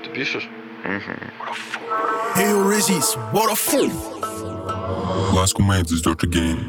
Ты пишешь? Hey, Rizzies, what a fool. Ласку made this dirty game.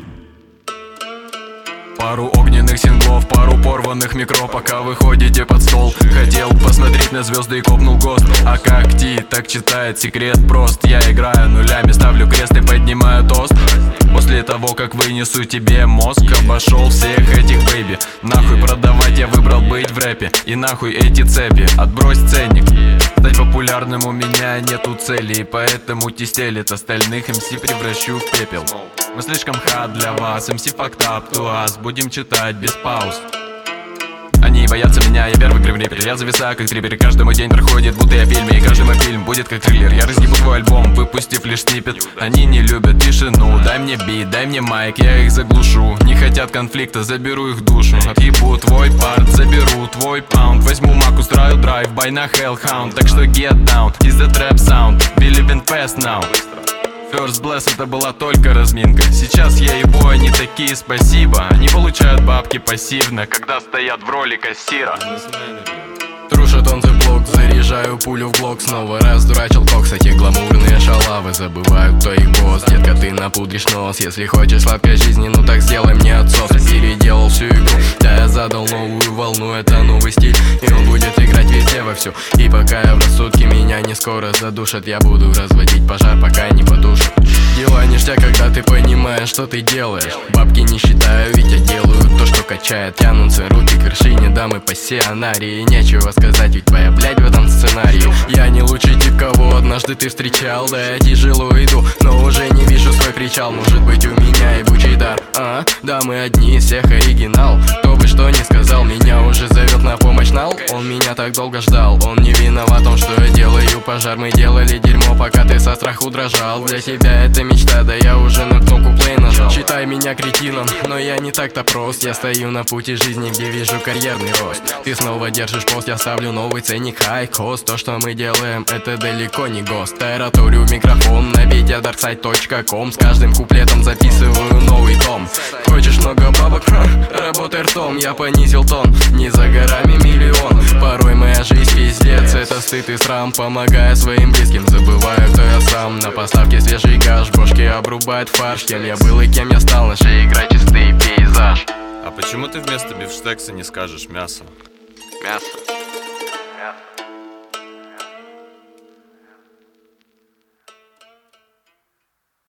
Пару огненных синглов, пару порванных микро, пока выходите под стол. Хотел посмотреть на звезды и копнул ГОСТ. А как Ти так читает, секрет прост. Я играю нулями, ставлю крест и поднимаю тост. После того, как вынесу тебе мозг, обошел всех этих бэйби. Нахуй продавать, я выбрал быть в рэпе. И нахуй эти цепи, отбрось ценник. Стать популярным у меня нету цели, и поэтому тистелит остальных МС превращу в пепел. Мы слишком хат для вас, МС fucked up to us. Будем читать без пауз. Они боятся меня, я первый гриб-рипер. Я зависаю как трипер, и каждый мой день проходит, будто я в фильме. И каждый мой фильм будет как триллер. Я разъебу твой альбом, выпустив лишь сниппет. Они не любят тишину, дай мне бит, дай мне майк, я их заглушу. Не хотят конфликта, заберу их душу. Отъебу твой парт, заберу твой паунд. Возьму мак, устрою драйв-бай на Hellhound. Так что get down, is the trap sound. Believe in fast now. First Bless это была только разминка. Сейчас я ебу, они такие спасибо. Они получают бабки пассивно, когда стоят в роли кассира. Трушат он блок, заряжаю пулю в блок. Снова раздурачил кокс, эти гламурные шалавы забывают, кто их босс. Детка, ты напудришь нос, если хочешь сладкой жизни, ну так сделай мне отсос. Переделал всю игру, да я задал новую волну, это новый стиль. И он будет играть везде вовсю. И пока я в рассудке, меня не скоро задушат. Я буду разводить пожар, пока не потушат. Дела ништяк, когда ты понимаешь, что ты делаешь. Бабки не считаю, ведь я делаю то, что качает. Тянутся руки к вершине, дамы пассионарии. Нечего сказать, ведь твоя блядь в этом сценарии. Я не лучший тип, кого однажды ты встречал. Да я тяжело иду, но уже не вижу свой причал. Может быть у меня ебучий дар, да мы одни из всех оригинал. Кто бы что ни сказал, меня уже зовет на помощь нал. Он меня так долго ждал, он не виноват в том, что я делаю пожар. Мы делали дерьмо, пока ты со страху дрожал. Для тебя это мечта, да я уже на кнопку плей нажал. Считай меня кретином, но я не так-то прост. Я стою на пути жизни, где вижу карьерный рост. Ты снова держишь пост, я ставлю новый ценник high cost. То, что мы делаем, это далеко не гост. Тараторю в микрофон на бите darkside.com. С каждым куплетом записываю новый том. Хочешь много бабок? Работай ртом, я понизил тон. Не за горами миллион. Порой моя жизнь пиздец, это стыд и срам. Помогая своим близким, забываю, кто я сам. На поставке свежий гаш, бошки обрубает фарш. Кем я был и кем я стал, на шее играй чистый пейзаж. А почему ты вместо бифштекса не скажешь мясо? Мясо.